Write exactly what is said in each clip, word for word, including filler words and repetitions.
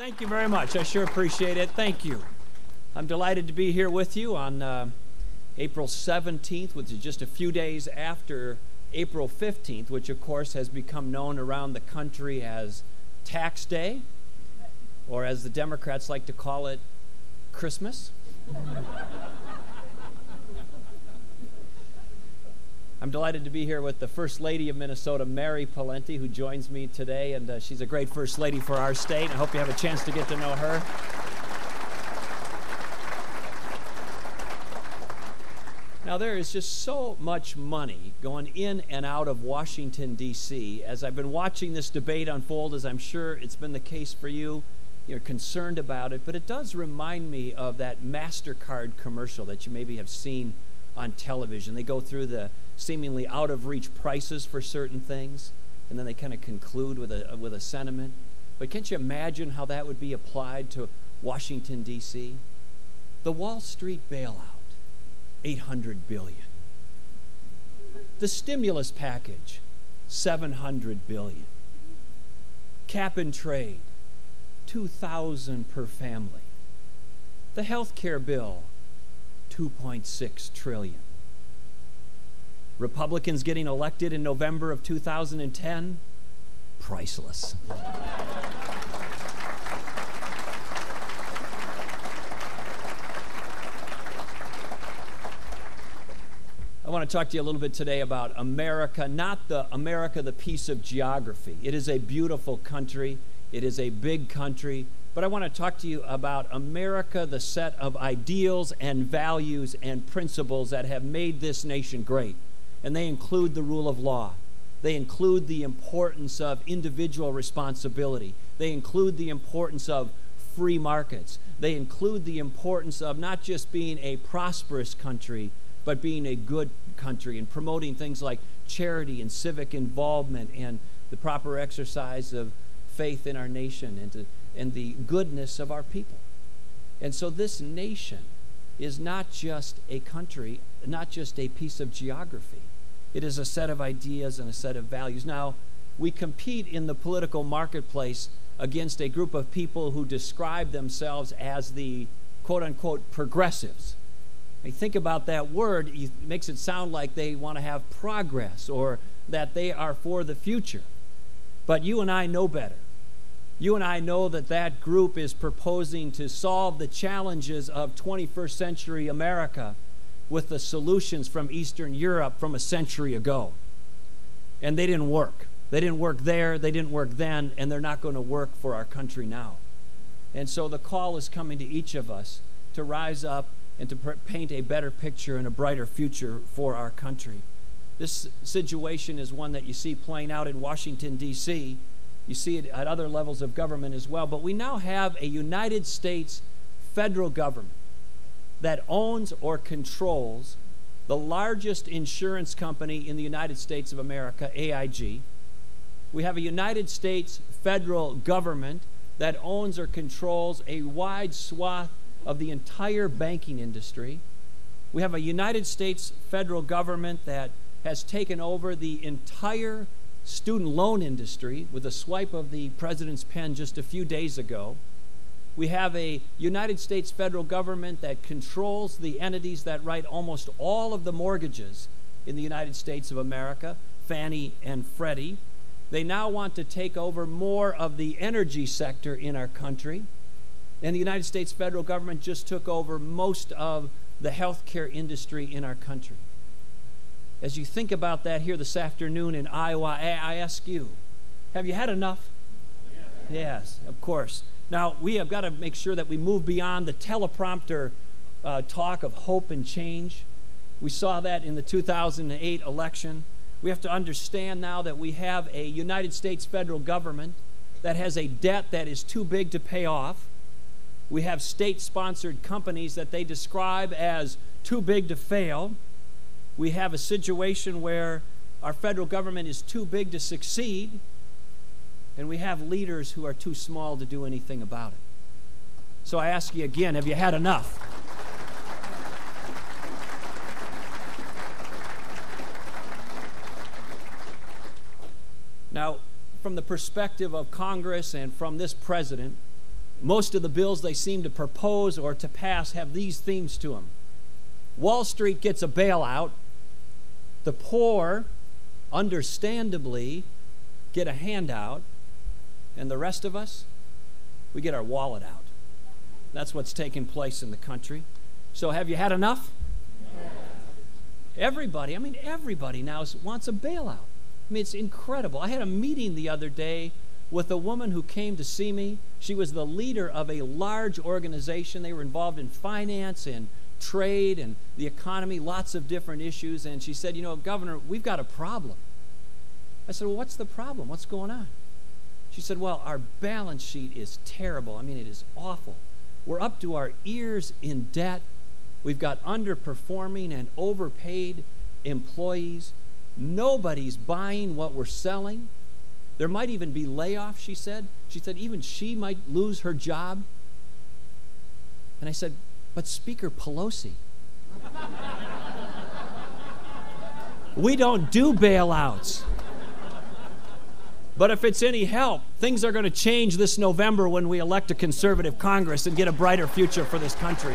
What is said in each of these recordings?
Thank you very much. I sure appreciate it. Thank you. I'm delighted to be here with you on uh, April seventeenth, which is just a few days after April fifteenth, which of course has become known around the country as Tax Day, or as the Democrats like to call it, Christmas. I'm delighted to be here with the First Lady of Minnesota, Mary Pawlenty, who joins me today, and uh, she's a great First Lady for our state. I hope you have a chance to get to know her. Now, there is just so much money going in and out of Washington, D C As I've been watching this debate unfold, as I'm sure it's been the case for you, you're concerned about it, but it does remind me of that MasterCard commercial that you maybe have seen on television. They go through the seemingly out-of-reach prices for certain things, and then they kind of conclude with a with a sentiment. But can't you imagine how that would be applied to Washington, D C? The Wall Street bailout, eight hundred billion dollars. The stimulus package, seven hundred billion dollars. Cap and trade, two thousand dollars per family. The health care bill, two point six trillion dollars. Republicans getting elected in November of two thousand ten, priceless. I want to talk to you a little bit today about America, not the America, the piece of geography. It is a beautiful country. It is a big country. But I want to talk to you about America, the set of ideals and values and principles that have made this nation great. And they include the rule of law. They include the importance of individual responsibility. They include the importance of free markets. They include the importance of not just being a prosperous country, but being a good country and promoting things like charity and civic involvement and the proper exercise of faith in our nation and, to, and the goodness of our people. And so this nation is not just a country, not just a piece of geography. It is a set of ideas and a set of values. Now, we compete in the political marketplace against a group of people who describe themselves as the quote-unquote progressives. I mean, think about that word. It makes it sound like they want to have progress or that they are for the future. But you and I know better. You and I know that that group is proposing to solve the challenges of twenty-first century America with the solutions from Eastern Europe from a century ago. And they didn't work. They didn't work there, they didn't work then, and they're not going to work for our country now. And so the call is coming to each of us to rise up and to paint a better picture and a brighter future for our country. This situation is one that you see playing out in Washington, D C You see it at other levels of government as well. But we now have a United States federal government that owns or controls the largest insurance company in the United States of America, A I G. We have a United States federal government that owns or controls a wide swath of the entire banking industry. We have a United States federal government that has taken over the entire student loan industry with a swipe of the president's pen just a few days ago. We have a United States federal government that controls the entities that write almost all of the mortgages in the United States of America, Fannie and Freddie. They now want to take over more of the energy sector in our country. And the United States federal government just took over most of the healthcare industry in our country. As you think about that here this afternoon in Iowa, I ask you, have you had enough? Yes, of course. Now, we have got to make sure that we move beyond the teleprompter uh, talk of hope and change. We saw that in the two thousand eight election. We have to understand now that we have a United States federal government that has a debt that is too big to pay off. We have state-sponsored companies that they describe as too big to fail. We have a situation where our federal government is too big to succeed. And we have leaders who are too small to do anything about it. So I ask you again, have you had enough? Now, from the perspective of Congress and from this president, Most of the bills they seem to propose or to pass have these themes to them. Wall Street gets a bailout. The poor, understandably, get a handout. And the rest of us, we get our wallet out. That's what's taking place in the country. So have you had enough? Everybody, I mean everybody now wants a bailout. I mean, it's incredible. I had a meeting the other day with a woman who came to see me. She was the leader of a large organization. They were involved in finance and trade and the economy, lots of different issues. And she said, you know, Governor, we've got a problem. I said, well, what's the problem? What's going on? She said, well, our balance sheet is terrible. I mean, it is awful. We're up to our ears in debt. We've got underperforming and overpaid employees. Nobody's buying what we're selling. There might even be layoffs, she said. She said even she might lose her job. And I said, but Speaker Pelosi, we don't do bailouts. But if it's any help, things are going to change this November when we elect a conservative Congress and get a brighter future for this country.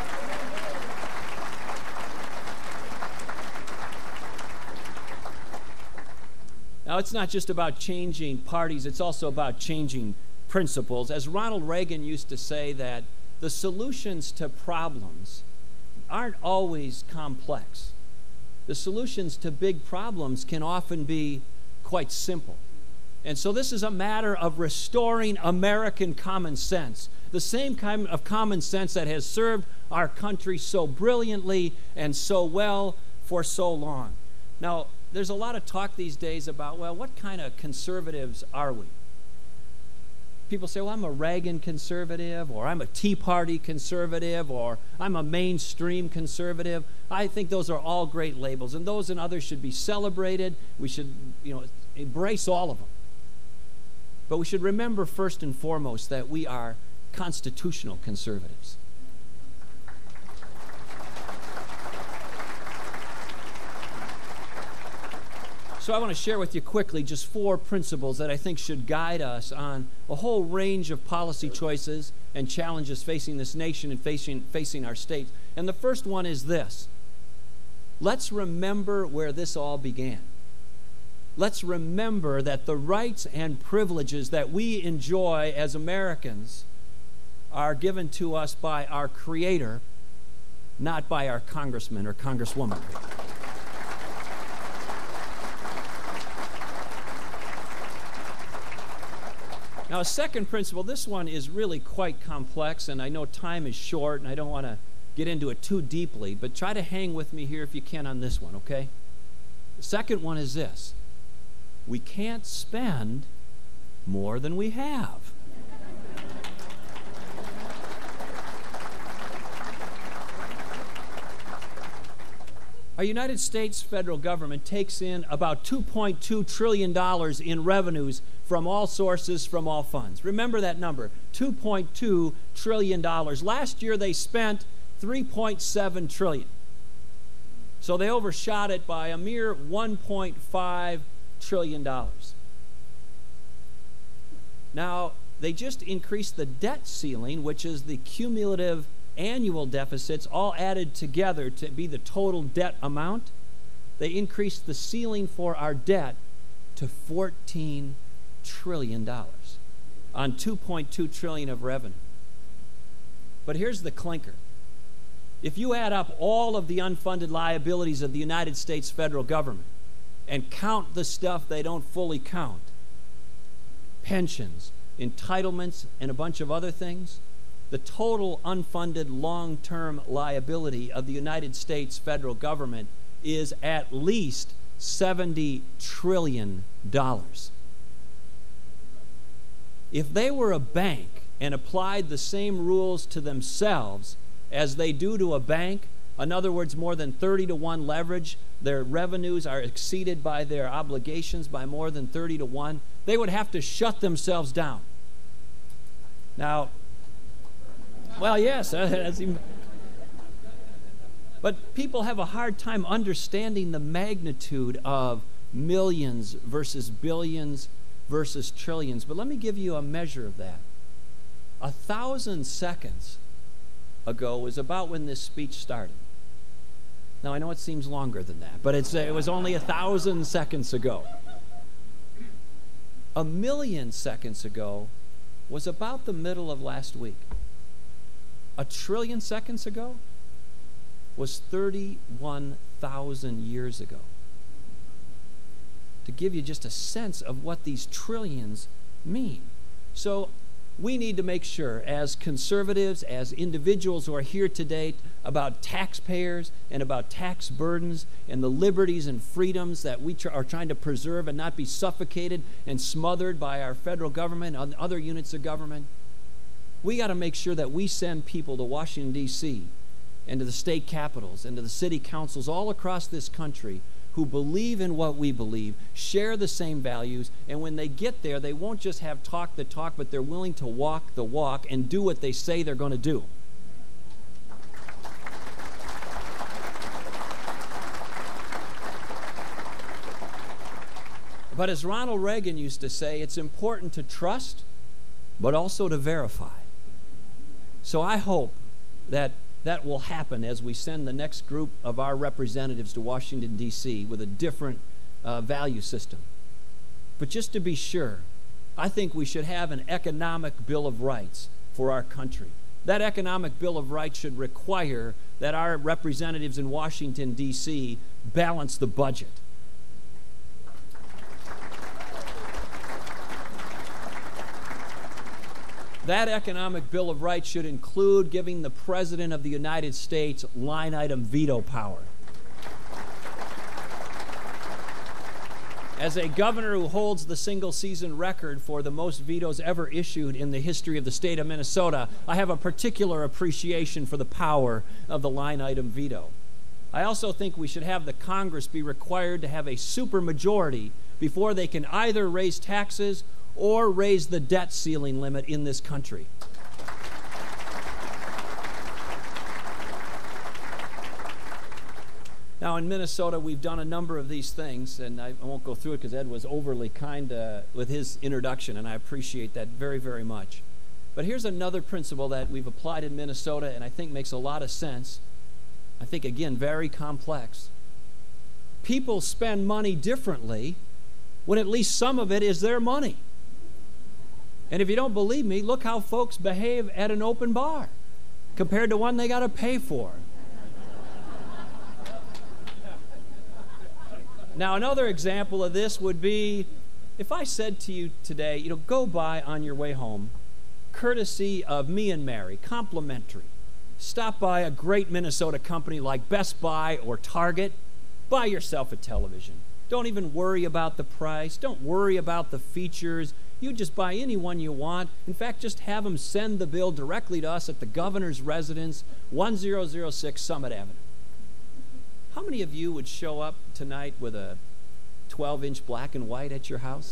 Now, it's not just about changing parties, it's also about changing principles. As Ronald Reagan used to say, that the solutions to problems aren't always complex. The solutions to big problems can often be quite simple. And so this is a matter of restoring American common sense, the same kind of common sense that has served our country so brilliantly and so well for so long. Now, there's a lot of talk these days about, well, what kind of conservatives are we? People say, well, I'm a Reagan conservative, or I'm a Tea Party conservative, or I'm a mainstream conservative. I think those are all great labels, and those and others should be celebrated. We should, you know, embrace all of them. But we should remember first and foremost that we are constitutional conservatives. So I want to share with you quickly just four principles that I think should guide us on a whole range of policy choices and challenges facing this nation and facing, facing our states. And the first one is this. Let's remember where this all began. Let's remember that the rights and privileges that we enjoy as Americans are given to us by our Creator, not by our congressman or congresswoman. Now, a second principle, this one is really quite complex, and I know time is short, and I don't want to get into it too deeply, but try to hang with me here if you can on this one, okay? The second one is this. We can't spend more than we have. Our United States federal government takes in about two point two trillion dollars in revenues from all sources, from all funds. Remember that number, two point two trillion dollars. Last year they spent three point seven trillion dollars. So they overshot it by a mere one point five trillion dollars. Now, they just increased the debt ceiling, which is the cumulative annual deficits all added together to be the total debt amount. They increased the ceiling for our debt to fourteen trillion dollars on two point two trillion dollars of revenue. But here's the clinker. If you add up all of the unfunded liabilities of the United States federal government and count the stuff they don't fully count, pensions, entitlements, and a bunch of other things, the total unfunded long-term liability of the United States federal government is at least seventy trillion dollars. If they were a bank and applied the same rules to themselves as they do to a bank, in other words, more than thirty to one leverage, their revenues are exceeded by their obligations by more than thirty to one, they would have to shut themselves down. Now, well, yes, that's even, but people have a hard time understanding the magnitude of millions versus billions versus trillions. But let me give you a measure of that. A thousand seconds ago was about when this speech started. Now, I know it seems longer than that, but it's, it was only a thousand seconds ago. A million seconds ago was about the middle of last week. A trillion seconds ago was thirty-one thousand years ago. To give you just a sense of what these trillions mean. So we need to make sure, as conservatives, as individuals who are here today, about taxpayers and about tax burdens and the liberties and freedoms that we tr- are trying to preserve and not be suffocated and smothered by our federal government and other units of government. We got to make sure that we send people to Washington, D C and to the state capitals and to the city councils all across this country who believe in what we believe, share the same values, and when they get there, they won't just have talk the talk, but they're willing to walk the walk and do what they say they're going to do. But as Ronald Reagan used to say, it's important to trust, but also to verify. So I hope that that will happen as we send the next group of our representatives to Washington, D C with a different uh, value system. But just to be sure, I think we should have an economic Bill of Rights for our country. That economic Bill of Rights should require that our representatives in Washington, D C balance the budget. That economic Bill of Rights should include giving the President of the United States line item veto power. As a governor who holds the single season record for the most vetoes ever issued in the history of the state of Minnesota, I have a particular appreciation for the power of the line item veto. I also think we should have the Congress be required to have a supermajority before they can either raise taxes or raise the debt ceiling limit in this country. Now, in Minnesota, we've done a number of these things, and I, I won't go through it because Ed was overly kind uh, with his introduction, and I appreciate that very, very much. But here's another principle that we've applied in Minnesota, and I think makes a lot of sense. I think, again, very complex. People spend money differently when at least some of it is their money. And if you don't believe me, look how folks behave at an open bar compared to one they got to pay for. Now, another example of this would be if I said to you today, you know, go by on your way home, courtesy of me and Mary, complimentary. Stop by a great Minnesota company like Best Buy or Target. Buy yourself a television. Don't even worry about the price. Don't worry about the features. You just buy any one you want. In fact, just have them send the bill directly to us at the governor's residence, one thousand six Summit Avenue. How many of you would show up tonight with a twelve inch black and white at your house?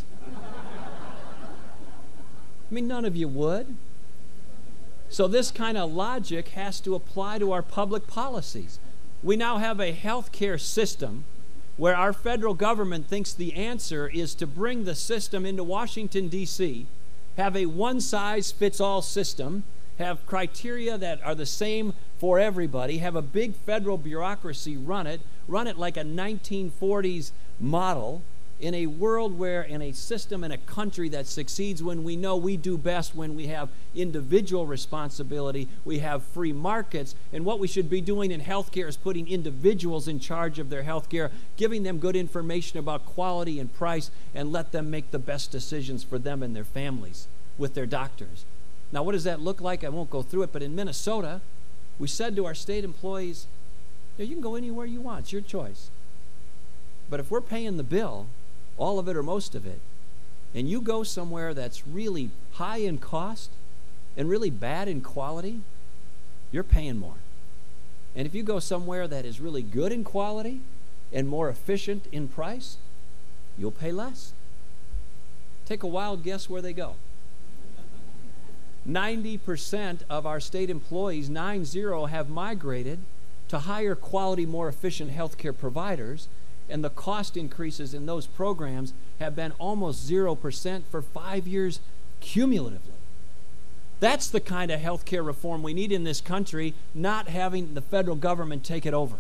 I mean, none of you would. So this kind of logic has to apply to our public policies. We now have a health care system where our federal government thinks the answer is to bring the system into Washington, D C, have a one-size-fits-all system, have criteria that are the same for everybody, have a big federal bureaucracy run it, run it like a nineteen forties model in a world where, in a system, in a country that succeeds when we know we do best when we have individual responsibility, we have free markets, and what we should be doing in healthcare is putting individuals in charge of their healthcare, giving them good information about quality and price, and let them make the best decisions for them and their families with their doctors. Now, what does that look like? I won't go through it, but in Minnesota, we said to our state employees, yeah, you can go anywhere you want, it's your choice. But if we're paying the bill, all of it or most of it, and you go somewhere that's really high in cost and really bad in quality, you're paying more. And if you go somewhere that is really good in quality and more efficient in price, you'll pay less. Take a wild guess where they go. ninety percent of our state employees, nine zero, have migrated to higher quality, more efficient healthcare providers, and the cost increases in those programs have been almost zero percent for five years cumulatively. That's the kind of health care reform we need in this country, not having the federal government take it over.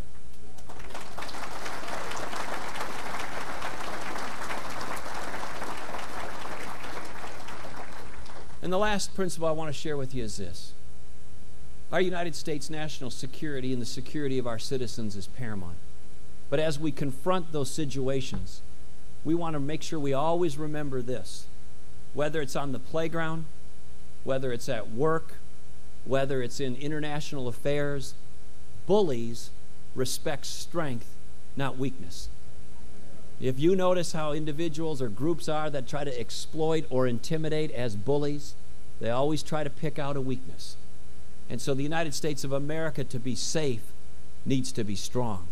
And the last principle I want to share with you is this. Our United States national security and the security of our citizens is paramount. But as we confront those situations, we want to make sure we always remember this. Whether it's on the playground, whether it's at work, whether it's in international affairs, bullies respect strength, not weakness. If you notice how individuals or groups are that try to exploit or intimidate as bullies, they always try to pick out a weakness. And so the United States of America, to be safe, needs to be strong.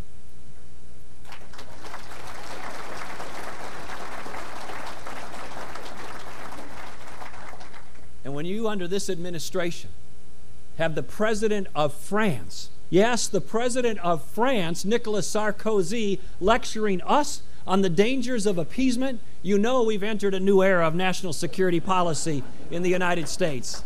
And when you, under this administration, have the President of France, yes, the President of France, Nicolas Sarkozy, lecturing us on the dangers of appeasement, you know we've entered a new era of national security policy in the United States.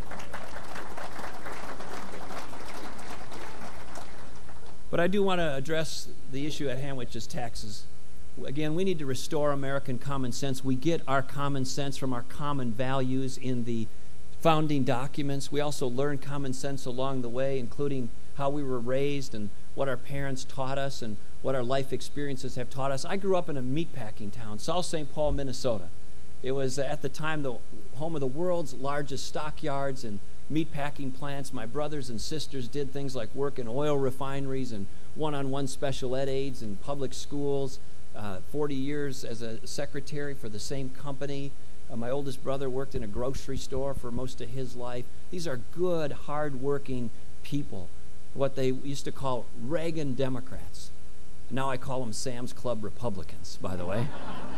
But I do want to address the issue at hand, which is taxes. Again, we need to restore American common sense. We get our common sense from our common values in the founding documents. We also learn common sense along the way, including how we were raised and what our parents taught us and what our life experiences have taught us. I grew up in a meatpacking town, South Saint Paul, Minnesota. It was at the time the home of the world's largest stockyards and meatpacking plants. My brothers and sisters did things like work in oil refineries and one-on-one special ed aides in public schools. Uh, forty years as a secretary for the same company. Uh, my oldest brother worked in a grocery store for most of his life. These are good, hard-working people, what they used to call Reagan Democrats. Now I call them Sam's Club Republicans, by the way.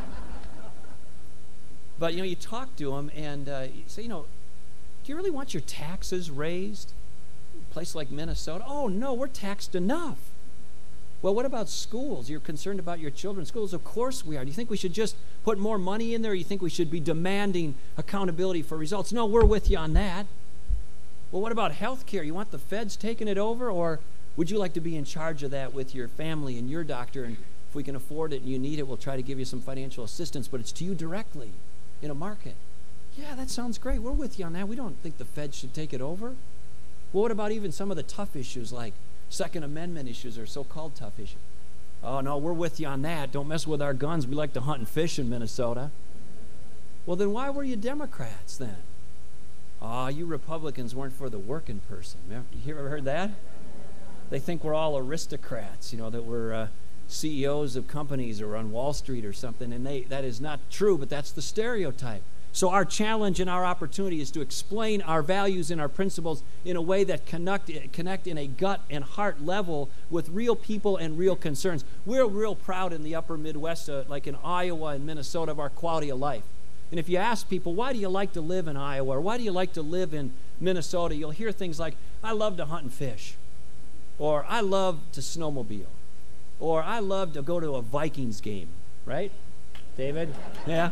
But, you know, you talk to them and uh, you say, you know, do you really want your taxes raised? A place like Minnesota? Oh, no, we're taxed enough. Well, what about schools? You're concerned about your children's schools. Of course we are. Do you think we should just put more money in there? Or you think we should be demanding accountability for results? No, we're with you on that. Well, what about health care? You want the feds taking it over? Or would you like to be in charge of that with your family and your doctor? And if we can afford it and you need it, we'll try to give you some financial assistance, but it's to you directly in a market. Yeah, that sounds great. We're with you on that. We don't think the feds should take it over. Well, what about even some of the tough issues like Second Amendment issues or so-called tough issues? Oh, no, we're with you on that. Don't mess with our guns. We like to hunt and fish in Minnesota. Well, then why were you Democrats then? Ah, oh, you Republicans weren't for the working person. You ever heard that? They think we're all aristocrats, you know, that we're uh, C E Os of companies or on Wall Street or something, and they, that is not true, but that's the stereotype. So our challenge and our opportunity is to explain our values and our principles in a way that connect, connect in a gut and heart level with real people and real concerns. We're real proud in the upper Midwest, uh, like in Iowa and Minnesota, of our quality of life. And if you ask people, why do you like to live in Iowa, or why do you like to live in Minnesota, you'll hear things like, I love to hunt and fish, or I love to snowmobile, or I love to go to a Vikings game, right, David? Yeah.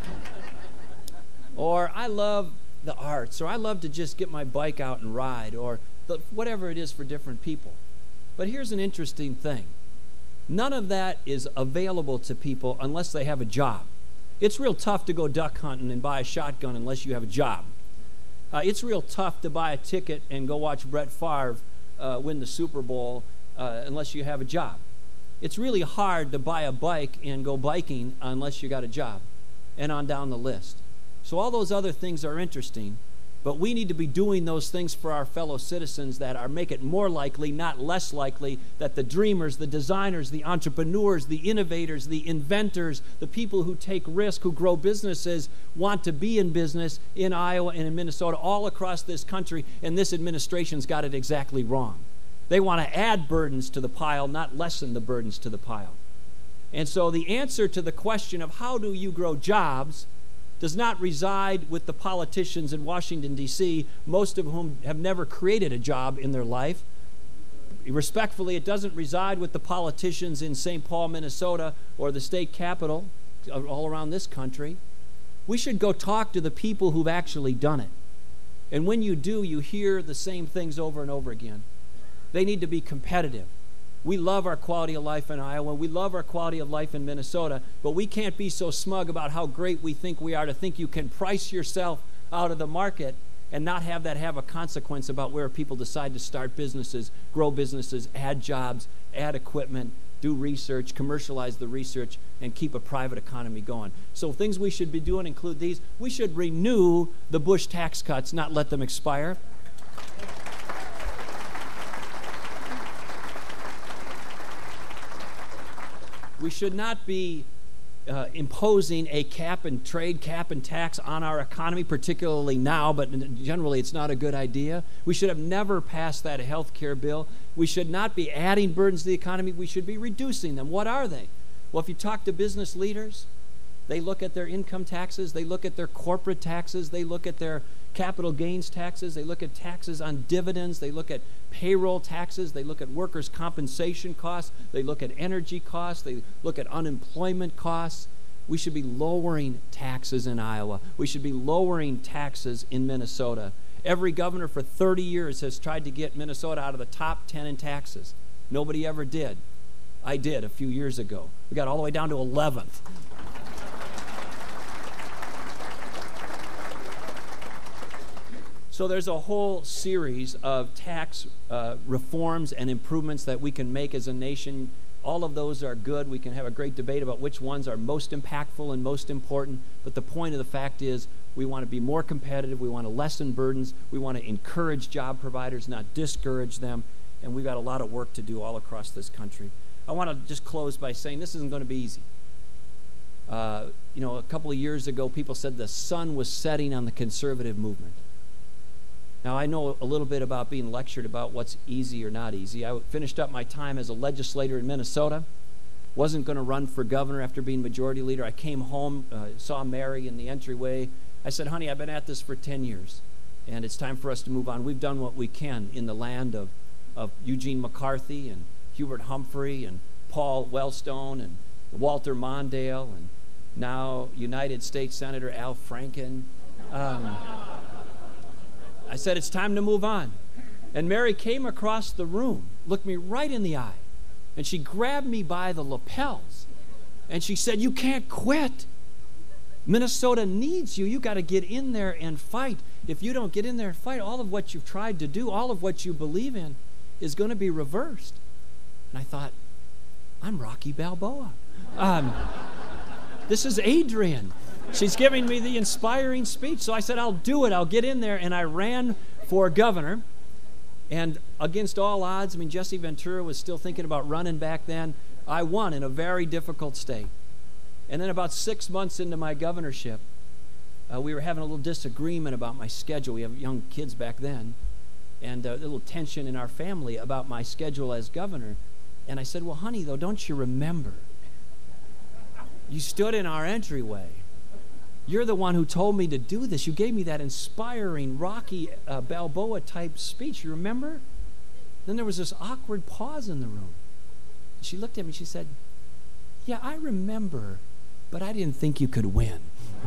Or I love the arts, or I love to just get my bike out and ride, or the, whatever it is for different people. But here's an interesting thing. None of that is available to people unless they have a job. It's real tough to go duck hunting and buy a shotgun unless you have a job. Uh, it's real tough to buy a ticket and go watch Brett Favre uh, win the Super Bowl uh, unless you have a job. It's really hard to buy a bike and go biking unless you got a job, and on down the list. So all those other things are interesting, but we need to be doing those things for our fellow citizens that are make it more likely, not less likely, that the dreamers, the designers, the entrepreneurs, the innovators, the inventors, the people who take risks, who grow businesses, want to be in business in Iowa and in Minnesota, all across this country, and this administration's got it exactly wrong. They want to add burdens to the pile, not lessen the burdens to the pile. And so the answer to the question of how do you grow jobs does not reside with the politicians in Washington, D C, most of whom have never created a job in their life. Respectfully, it doesn't reside with the politicians in Saint Paul, Minnesota, or the state capitol all around this country. We should go talk to the people who've actually done it. And when you do, you hear the same things over and over again. They need to be competitive. We love our quality of life in Iowa. We love our quality of life in Minnesota, but we can't be so smug about how great we think we are to think you can price yourself out of the market and not have that have a consequence about where people decide to start businesses, grow businesses, add jobs, add equipment, do research, commercialize the research, and keep a private economy going. So things we should be doing include these. We should renew the Bush tax cuts, not let them expire. We should not be uh, imposing a cap and trade, cap and tax on our economy, particularly now, but generally it's not a good idea. We should have never passed that health care bill. We should not be adding burdens to the economy. We should be reducing them. What are they? Well, if you talk to business leaders, they look at their income taxes, they look at their corporate taxes, they look at their capital gains taxes, they look at taxes on dividends, they look at payroll taxes, they look at workers' compensation costs, they look at energy costs, they look at unemployment costs. We should be lowering taxes in Iowa. We should be lowering taxes in Minnesota. Every governor for thirty years has tried to get Minnesota out of the top ten in taxes. Nobody ever did. I did a few years ago. We got all the way down to eleventh. So there's a whole series of tax uh, reforms and improvements that we can make as a nation. All of those are good. We can have a great debate about which ones are most impactful and most important. But the point of the fact is we want to be more competitive. We want to lessen burdens. We want to encourage job providers, not discourage them. And we've got a lot of work to do all across this country. I want to just close by saying this isn't going to be easy. Uh, you know, a couple of years ago, people said the sun was setting on the conservative movement. Now, I know a little bit about being lectured about what's easy or not easy. I finished up my time as a legislator in Minnesota. Wasn't going to run for governor after being majority leader. I came home, uh, saw Mary in the entryway. I said, honey, I've been at this for ten years, and it's time for us to move on. We've done what we can in the land of, of Eugene McCarthy and Hubert Humphrey and Paul Wellstone and Walter Mondale and now United States Senator Al Franken. Um, I said, it's time to move on. And Mary came across the room, looked me right in the eye, and she grabbed me by the lapels, and she said, you can't quit. Minnesota needs you. You got to get in there and fight. If you don't get in there and fight, all of what you've tried to do, all of what you believe in is going to be reversed. And I thought, I'm Rocky Balboa. Um, this is Adrian. She's giving me the inspiring speech. So I said, I'll do it. I'll get in there. And I ran for governor. And against all odds, I mean, Jesse Ventura was still thinking about running back then. I won in a very difficult state. And then about six months into my governorship, uh, we were having a little disagreement about my schedule. We have young kids back then. And a little tension in our family about my schedule as governor. And I said, well, honey, though, don't you remember? You stood in our entryway. You're the one who told me to do this. You gave me that inspiring Rocky uh, Balboa type speech. You remember? Then there was this awkward pause in the room. She looked at me. She said, yeah, I remember, but I didn't think you could win.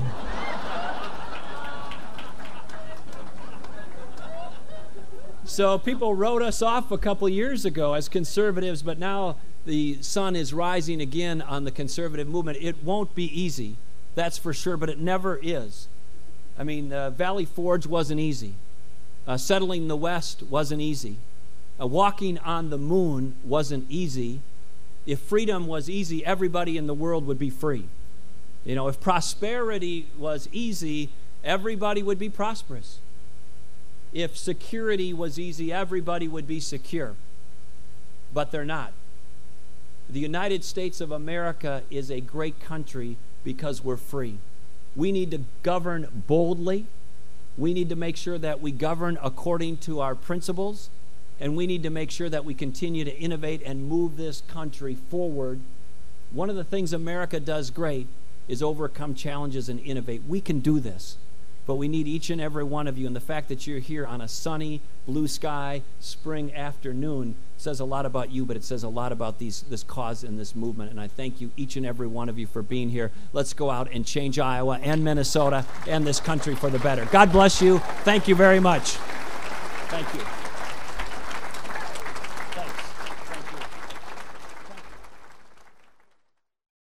So people wrote us off a couple years ago as conservatives, but now the sun is rising again on the conservative movement. It won't be easy. That's for sure, but it never is. I mean, uh, Valley Forge wasn't easy. Uh, settling the West wasn't easy. Uh, walking on the moon wasn't easy. If freedom was easy, everybody in the world would be free. You know, if prosperity was easy, everybody would be prosperous. If security was easy, everybody would be secure. But they're not. The United States of America is a great country because we're free. We need to govern boldly. We need to make sure that we govern according to our principles. And we need to make sure that we continue to innovate and move this country forward. One of the things America does great is overcome challenges and innovate. We can do this. but we need each and every one of you. And the fact that you're here on a sunny, blue sky, spring afternoon says a lot about you, but it says a lot about these, this cause and this movement. And I thank you, each and every one of you, for being here. Let's go out and change Iowa and Minnesota and this country for the better. God bless you. Thank you very much. Thank you.